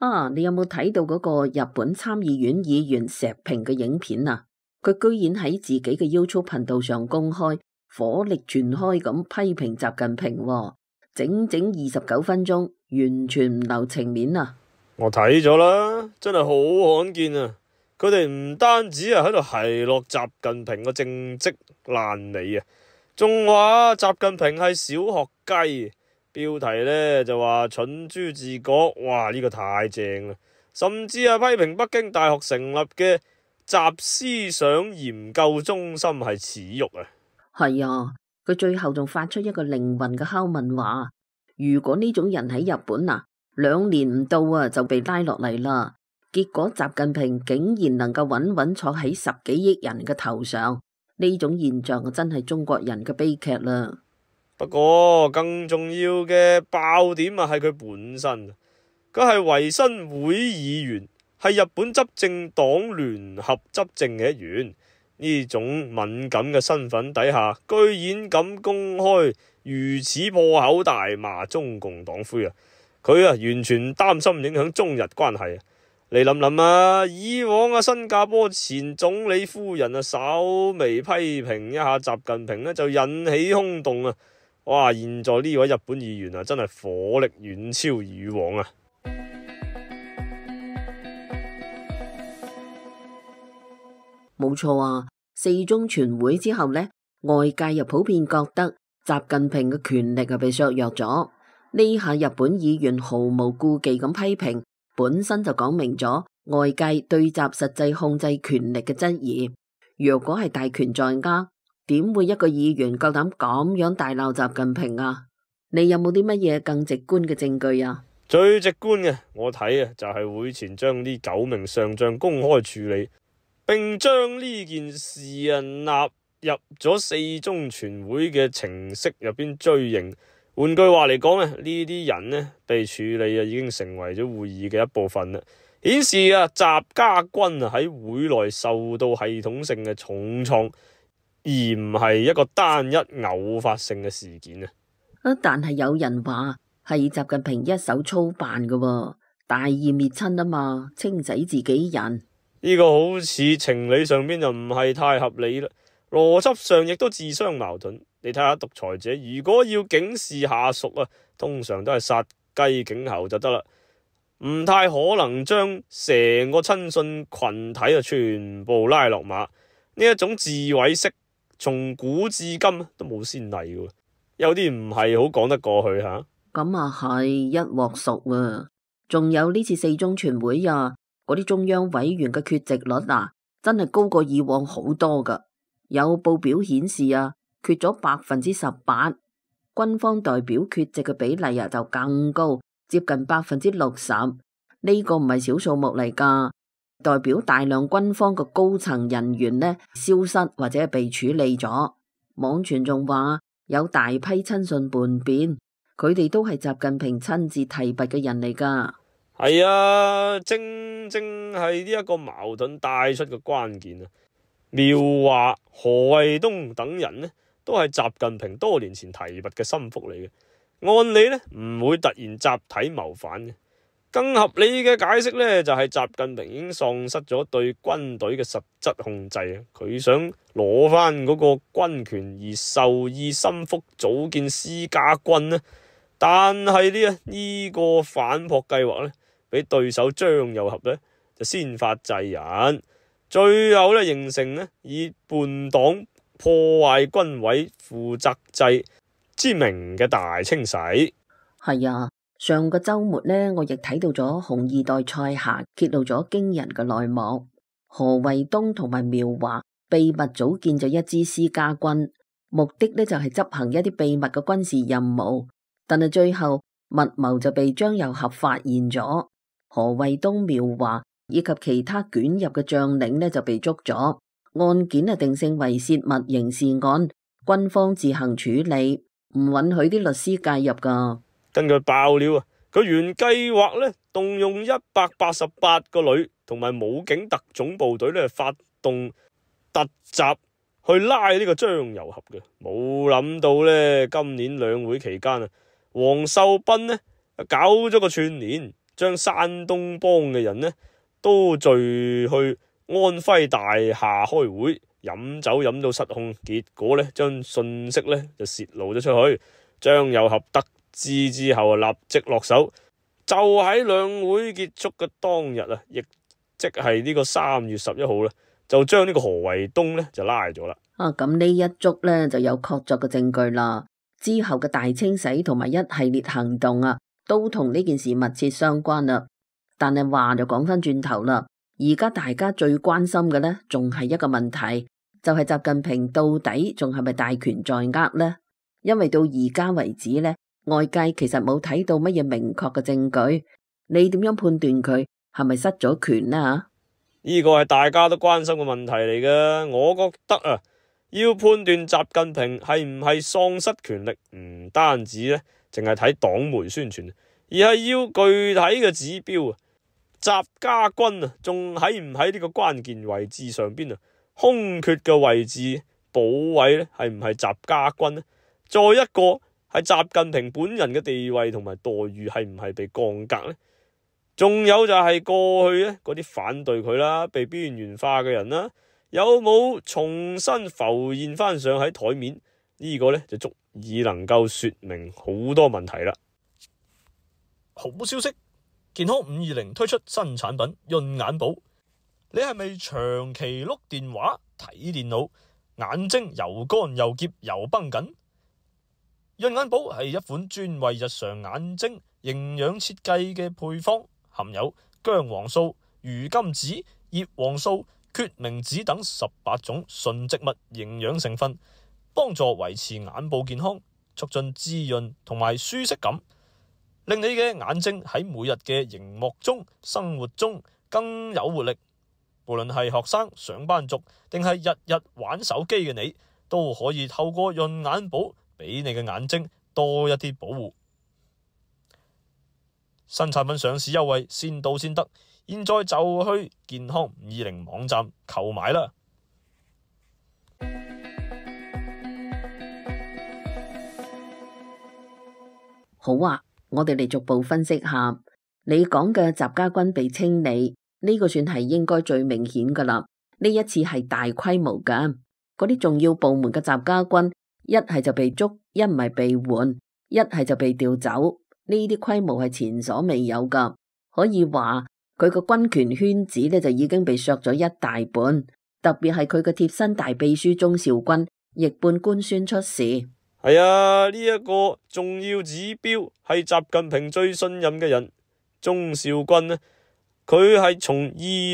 你有冇睇到嗰個日本參議院議員石平嘅影片啊？佢居然喺自己嘅 YouTube 頻道上公開，火力全開咁批評習近平喎，整整29分鐘，完全唔留情面啊！ 我睇咗啦，真係好罕見啊！佢哋唔單止喺度奚落習近平嘅政績爛尾啊，仲話習近平係小學雞。標題呢就話蠢豬治國，哇！呢個太正啦，甚至係批評北京大學成立嘅習思想研究中心係恥辱啊！ 係啊，佢最後仲發出一個靈魂嘅拷問話：如果呢種人喺日本2年唔到就被拉落嚟啦，結果習近平竟然能夠穩穩坐喺10幾億人嘅頭上，呢種現象真係中國人嘅悲劇啦。 不過更重要嘅爆點係佢本身，佢係維新會議員，係日本執政黨聯合執政嘅一員。呢種敏感嘅身份底下，居然敢公開如此破口大罵中共黨魁啊！佢完全唔擔心影響中日關係啊！你諗諗啊，以往新加坡前總理夫人稍微批評一下習近平就引起轟動啊！哇！現在呢位日本議員真係火力遠超以往啊！ 冇錯啊，4中全會之後呢，外界又普遍覺得習近平嘅權力被削弱咗。呢下日本議員毫無顧忌咁批評，本身就講明咗外界對習實際控制權力嘅質疑。若果係大權在握，點會一個議員夠膽咁樣大鬧習近平啊？你有冇啲乜嘢更直觀嘅證據啊？ 最直觀嘅，我睇就係會前將呢9名上將公開處理，並將呢件事納入咗4中全會嘅程式入邊追認。換句話嚟講呢啲人被處理已經成為咗會議嘅一部分啦，顯示習家軍喺會內受到系統性嘅重創，而唔係一個單一偶發性嘅事件啊！ 但係有人話係習近平一手操辦嘅喎，大義滅親啊嘛，清洗自己人。 呢個好似情理上邊就唔係太合理啦，邏輯上亦都自相矛盾。你睇下獨裁者，如果要警示下屬通常都係殺雞儆猴就得啦，唔太可能將成個親信群體全部拉落馬。呢一種自毀式從古至今都冇先例嘅，有啲唔係好講得過去吓。 咁係一鑊熟啊！仲有呢次4中全會嗰啲中央委員嘅缺席率真係高過以往好多噶。有報表顯示缺咗18%，軍方代表缺席嘅比例就更高，接近60%。呢個唔係小數目嚟噶，代表大量軍方嘅高層人員消失或者被處理咗。網傳仲話有大批親信叛變，佢哋都係習近平親自提拔嘅人嚟噶。 係啊，正係呢一個矛盾帶出嘅關鍵啊！苗華、何衛東等人都係習近平多年前提拔嘅心腹嚟嘅，按理唔會突然集體謀反嘅。更合理嘅解釋就係習近平已經喪失咗對軍隊嘅實質控制啊！佢想攞翻嗰個軍權而授意心腹組建私家軍，但係呢個反撲計劃俾對手張又俠就先發制人，最後形成以叛黨破壞軍委負責制之名嘅大清洗。 係啊，上個周末我亦睇到咗紅二代蔡霞揭露咗驚人嘅內幕，何衛東同埋苗華秘密組建咗一支私家軍，目的就係執行一啲秘密嘅軍事任務，但係最後密謀就被張又俠發現咗。何衛東、苗華以及其他捲入嘅將領就被捉咗，案件定性為泄密刑事案，軍方自行處理，唔允許啲律師介入噶。 根據爆料佢原計劃動用188個旅同埋武警特種部隊發動突襲去拉呢個張又俠嘅，冇諗到今年兩會期間黃秀斌搞咗個串聯， 將山東幫嘅人呢都聚去安徽大廈開會，飲酒飲到失控，結果呢將信息呢就泄露咗出去。張又俠得知之後立即落手，就喺兩會結束嘅當日啊，亦即係呢個3月11號啦，就將呢個何衛東呢就拉咗啦。 咁呢一捉呢就有確鑿嘅證據啦。之後嘅大清洗同埋一系列行動啊，都同呢件事密切相關啦。但係話就講翻轉頭啦，而家大家最關心嘅呢，仲係一個問題，就係習近平到底仲係咪大權在握呢？因為到而家為止呢，外界其實冇睇到乜嘢明確嘅證據，你點樣判斷佢係咪失咗權呢？ 呢個係大家都關心嘅問題嚟嘅。我覺得啊，要判斷習近平係唔係喪失權力，唔單止呢淨係睇黨媒宣傳，而係要具體嘅指標啊。習家軍啊，仲喺唔喺呢個關鍵位置上邊啊？空缺嘅位置補位呢，係唔係習家軍呢？再一個係習近平本人嘅地位同埋待遇係唔係被降格呢？仲有就係過去呢嗰啲反對佢啦、被邊緣化嘅人啦，有冇重新浮現翻上喺台面？呢個呢就足以能夠說明好多問題啦。 好消息，健康520推出新產品潤眼寶。你係咪長期碌電話睇電腦，眼睛又乾又澀又繃緊？潤眼寶係一款專為日常眼睛營養設計嘅配方，含有薑黃素、魚甘子、葉黃素、決明子等18種純植物營養成分，幫助維持眼部健康，促進滋潤同埋舒適感，令你嘅眼睛喺每日嘅熒幕中、生活中更有活力。無論係學生、上班族定係日日玩手機嘅你，都可以透過潤眼寶俾你嘅眼睛多一啲保護。新產品上市優惠先到先得，現在就去健康520網站購買啦。 好啊，我哋嚟逐步分析下。你講嘅習家軍被清理，呢個算係應該最明顯噶啦。呢一次係大規模噶，嗰啲重要部門嘅習家軍，一係就被捉，一唔係被換，一係就被調走。呢啲規模係前所未有噶，可以話佢個軍權圈子呢就已經被削咗一大半。特別係佢嘅貼身大秘書鍾肇軍，亦半官宣出事。 係啊，呢一個重要指標係習近平最信任嘅人鍾肇軍呢，佢係從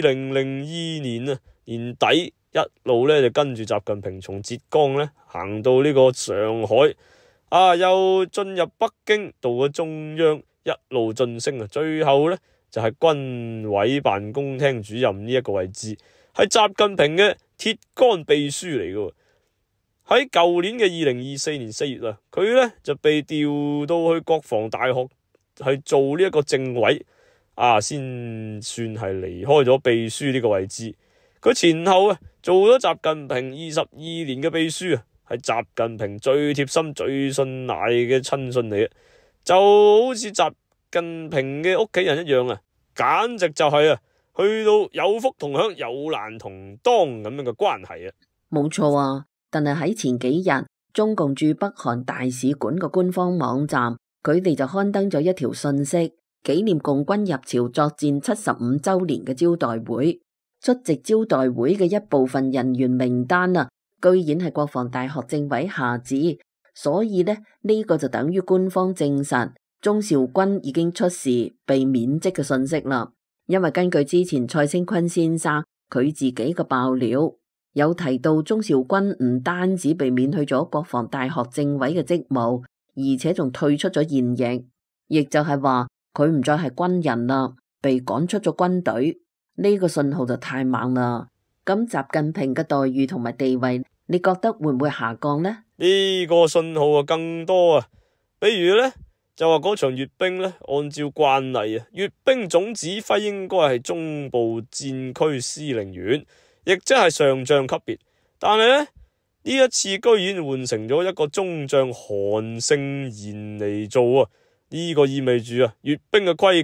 2002年啊年底一路呢就跟住習近平從浙江呢行到呢個上海又進入北京，到咗中央，一路晉升啊，最後呢就係軍委辦公廳主任呢一個位置，係習近平嘅鐵桿秘書嚟嘅。喺舊年嘅2024年4月啊，佢呢就被調到去國防大學去做呢一個政委先算係離開咗秘書呢個位置。佢前後做咗習近平22年嘅秘書啊，係習近平最貼心最信賴嘅親信嚟嘅，就好似習近平嘅屋企人一樣啊，簡直就係去到有福同享有難同當咁樣嘅關係啊。 冇錯啊，但係喺前幾日，中共駐北韓大使館嘅官方網站，佢哋就刊登咗一條信息，紀念共軍入朝作戰75週年嘅招待會。出席招待會嘅一部分人員名單居然係國防大學政委下旨，所以呢個就等於官方證實鍾肇軍已經出事被免職嘅信息啦。因為根據之前蔡清坤先生佢自己嘅爆料，有提到鍾肇軍唔單止被免去咗國防大學政委嘅職務，而且仲退出咗現役，亦就係話佢唔再係軍人啦，被趕出咗軍隊。呢個信號就太猛啦。咁習近平嘅待遇同埋地位，你覺得會唔會下降呢？ 呢個信號更多啊，比如呢，就話嗰場閱兵呢，按照慣例閱兵總指揮應該係中部戰區司令員，亦即係上將級別。但係呢一次居然換成咗一個中將韓勝賢嚟做呢個意味住閱兵嘅規格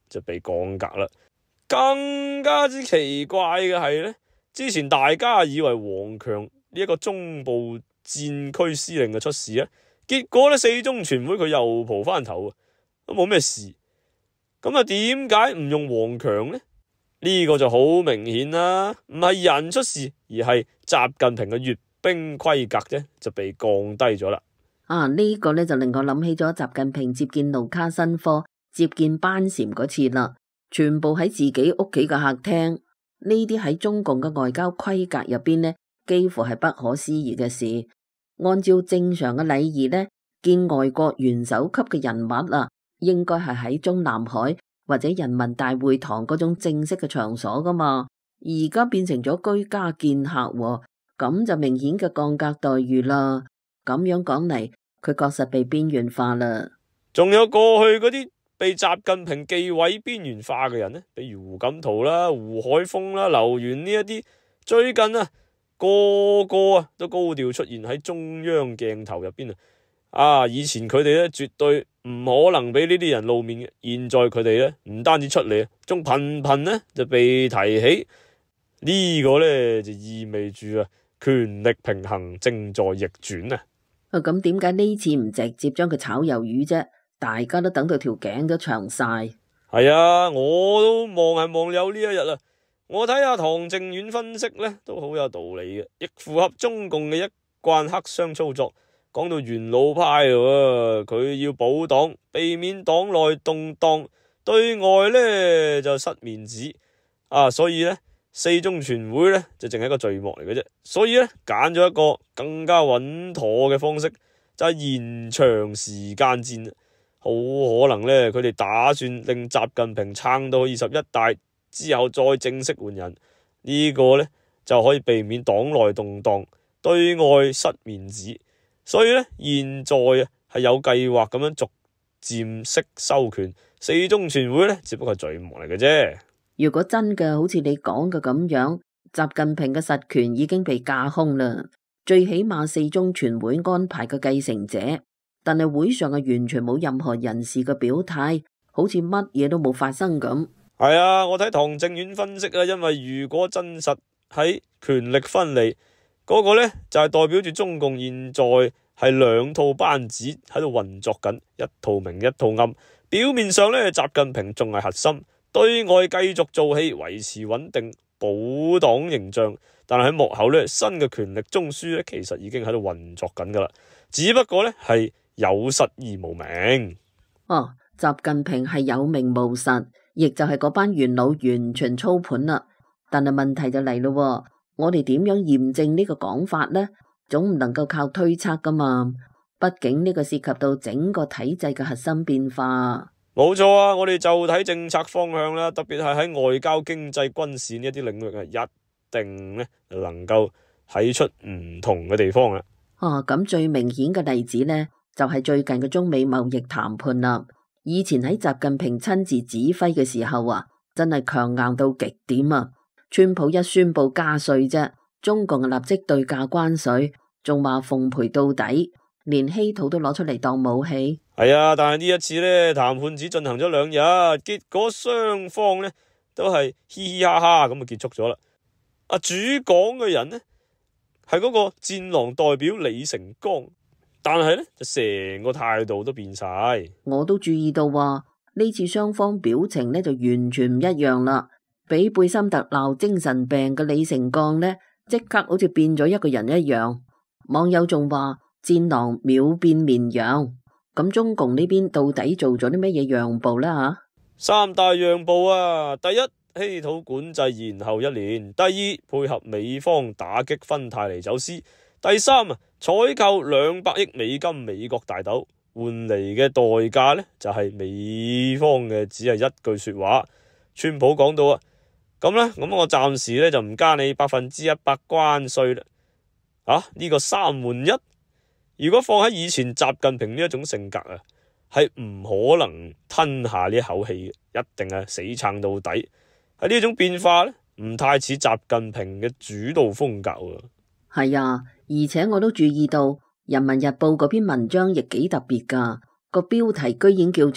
就被降格啦。更加之奇怪嘅係呢，之前大家以為王強呢一個中部戰區司令嘅出事啊，結果呢，四中全會佢又蒲翻頭，都冇咩事。咁啊，點解唔用王強呢？呢個就好明顯啦，唔係人出事，而係習近平嘅閱兵規格啫，就被降低咗啦。 呢個呢就令我諗起咗習近平接見盧卡申科、接見班禪嗰次啦，全部喺自己屋企嘅客廳。呢啲喺中共嘅外交規格入邊呢，幾乎係不可思議嘅事。按照正常嘅禮儀呢，見外國元首級嘅人物啊，應該係喺中南海或者人民大會堂嗰種正式嘅場所噶嘛，而家變成咗居家見客喎，咁就明顯嘅降格待遇啦。咁樣講嚟，佢確實被邊緣化啦。 仲有過去嗰啲被習近平紀委邊緣化嘅人呢，比如胡錦濤啦、胡海峰啦、劉源呢一啲，最近啊個個都高調出現喺中央鏡頭入邊啊！以前佢哋咧絕對唔可能俾呢啲人露面嘅，現在佢哋咧唔單止出嚟，仲頻頻咧就被提起。呢個咧就意味住權力平衡正在逆轉啊！ 咁點解呢次唔直接將佢炒魷魚啫？大家都等到條頸都長晒。 係啊，我都望有呢一日啊！我睇下唐靖遠分析咧，都好有道理嘅，亦符合中共嘅一貫黑箱操作。講到元老派佢要保黨，避免黨內動盪，對外咧就失面子啊！所以咧四中全會咧就淨係一個序幕嚟嘅啫。所以咧揀咗一個更加穩妥嘅方式，就係延長時間戰。好可能咧，佢哋打算令習近平撐到21大之後再正式換人，呢個咧就可以避免黨內動盪，對外失面子。所以咧，現在係有計劃咁樣逐漸式收權，四中全會咧只不過係序幕嚟嘅啫。 如果真嘅好似你講嘅咁樣，習近平嘅實權已經被架空啦，最起碼四中全會安排嘅繼承者，但係會上完全冇任何人士嘅表態，好似乜嘢都冇發生咁。 係啊，我睇唐靖遠分析因為如果真實喺權力分離，嗰個呢就係代表住中共現在係兩套班子喺度運作緊，一套明一套暗。表面上呢，習近平仲係核心，對外繼續做戲，維持穩定，保黨形象。但係喺幕後呢，新嘅權力中樞呢，其實已經喺度運作緊噶啦，只不過呢係有實而無名。 習近平係有名無實，亦就係嗰班元老完全操盤啦。但係問題就嚟咯，我哋點樣驗證呢個講法呢？總唔能夠靠推測噶嘛，畢竟呢個涉及到整個體制嘅核心變化。 冇錯啊，我哋就睇政策方向啦，特別係喺外交、經濟、軍事呢一啲領域一定咧能夠睇出唔同嘅地方啦。 咁最明顯嘅例子呢，就係最近嘅中美貿易談判啦。以前喺習近平親自指揮嘅時候真係強硬到極點啊！川普一宣布加稅啫，中共立即對價關稅，仲話奉陪到底，連稀土都攞出嚟當武器。 係啊，但係呢一次呢，談判只進行咗2日，結果雙方呢都係嘻嘻哈哈咁就結束咗啦。主講嘅人呢係嗰個戰狼代表李成鋼，但係呢就成個態度都變晒。 我都注意到呢次雙方表情呢就完全唔一樣啦。俾貝森特鬧精神病嘅李成鋼呢，即刻好似變咗一個人一樣。網友仲話戰狼秒變綿羊。咁中共呢邊到底做咗啲乜嘢讓步呢？ 三大讓步第一，稀土管制延後1年；第二，配合美方打擊芬太尼走私；第三，採購200億美金美國大豆，換嚟嘅代價呢，就係美方嘅只係一句說話。川普講到咁我暫時呢就唔加你100%關稅啦。呢個3換1，如果放喺以前習近平呢一種性格係唔可能吞下呢一口氣嘅，一定係死撐到底。喺呢種變化呢，唔太似習近平嘅主導風格喎。 係啊，而且我都注意到《人民日報》嗰篇文章亦幾特別噶，個標題居然叫做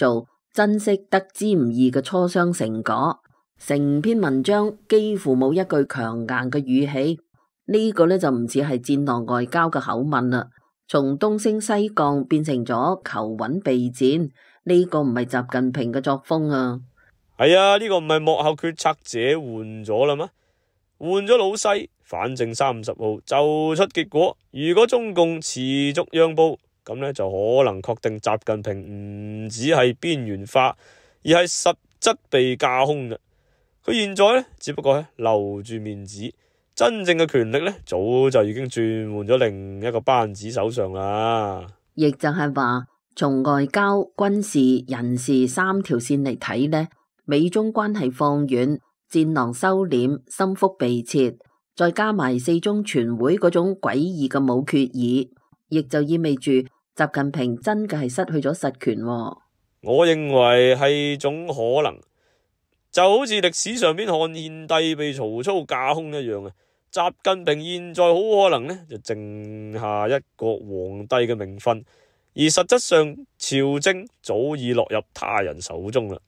珍惜得之唔易嘅磋商成果。成篇文章幾乎冇一句強硬嘅語氣，呢個呢就唔似係戰狼外交嘅口吻啦。從東升西降變成咗求穩備戰，呢個唔係習近平嘅作風啊。 係啊，呢個唔係幕後決策者換咗啦咩？換咗老細，反正30號就出結果。如果中共持續讓步，咁呢就可能確定習近平唔只係邊緣化，而係實質被架空嘅。佢現在呢，只不過係留住面子，真正嘅權力呢，早就已經轉換咗另一個班子手上啦。 亦就係話，從外交、軍事、人事3條線嚟睇呢，美中關係放軟，戰狼收斂，心腹被撤，再加埋4中全會嗰種詭異嘅冇決議，亦就意味住習近平真嘅係失去咗實權喎。 我認為係種可能。就好似歷史上邊漢獻帝被曹操架空一樣啊！習近平現在好可能呢就剩下一個皇帝嘅名分，而實質上朝政早已落入他人手中啦。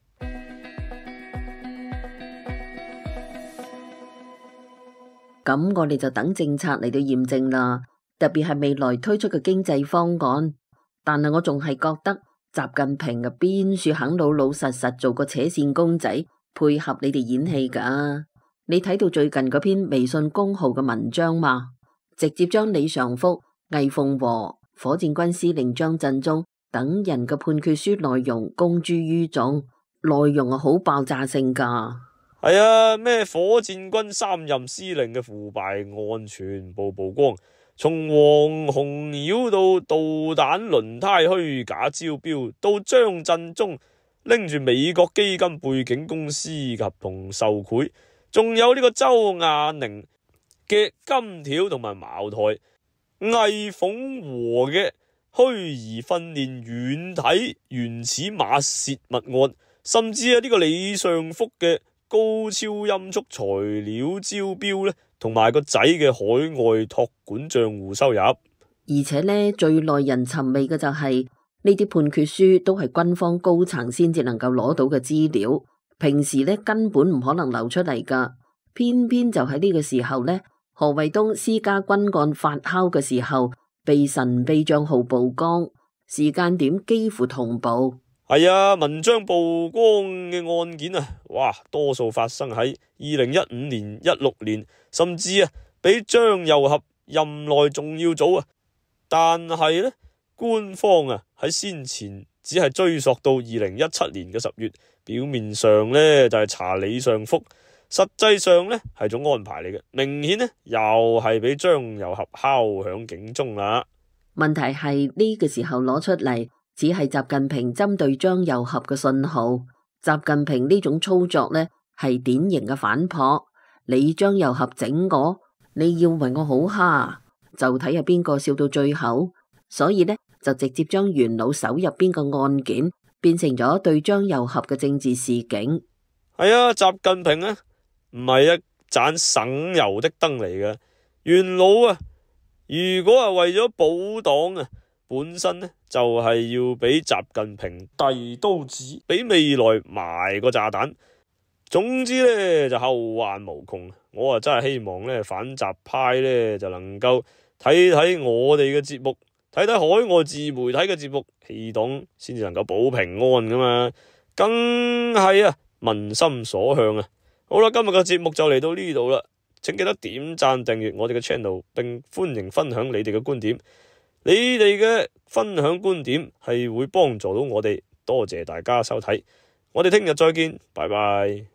咁我哋就等政策嚟到驗證啦，特別係未來推出嘅經濟方案。但係我仲係覺得習近平嘅邊處肯老老實實做個扯線公仔，配合你哋演戲噶。你睇到最近嗰篇微信公號嘅文章嘛？直接將李尚福、魏鳳和、火箭軍司令張振中等人嘅判決書內容公諸於眾，內容係好爆炸性噶。 係啊，咩火箭軍3任司令嘅腐敗案全部曝光，從黃洪繞到導彈輪胎虛假招標，到張振中拎住美國基金背景公司嘅合同受賄，仲有呢個周亞寧嘅金條同埋茅台，魏鳳和嘅虛擬訓練軟體原始碼洩密案，甚至係呢個李尚福嘅高超音速材料招標呢，同埋個仔嘅海外託管賬戶收入。 而且呢，最耐人尋味嘅就係呢啲判決書都係軍方高層先至能夠攞到嘅資料，平時呢根本唔可能流出嚟噶。偏偏就喺呢個時候呢，何衛東私家軍案發酵嘅時候，被神秘賬號曝光，時間點幾乎同步。 係啊，文章曝光嘅案件啊，哇，多數發生喺2015年、16年，甚至啊比張又俠任內仲要早啊。但係呢，官方啊喺先前只係追溯到2017年嘅10月，表面上呢就係查李尚福，實際上呢係種安排嚟嘅，明顯呢又係俾張又俠敲響警鐘啦。 問題係呢個時候攞出嚟，只係習近平針對張又俠嘅信號。習近平呢種操作呢係典型嘅反撲，你張又俠整我，你要為我好蝦，就睇下邊個笑到最後。所以呢，就直接將元老手入邊嘅案件變成咗對張又俠嘅政治示警。 係啊，習近平呢唔係一盞省油的燈嚟嘅，元老啊，如果係為咗保黨啊，本身呢就係要俾習近平遞刀子，俾未來埋個炸彈。總之呢就後患無窮。我啊真係希望呢反習派呢就能夠睇睇我哋嘅節目，睇睇海外自媒體嘅節目，棄黨先至能夠保平安噶嘛，更係啊民心所向啊！好啦，今日嘅節目就嚟到呢度啦，請記得點讚訂閱我哋嘅 channel， 並歡迎分享你哋嘅觀點。你哋嘅分享觀點係會幫助到我哋，多謝大家收睇，我哋聽日再見，拜拜。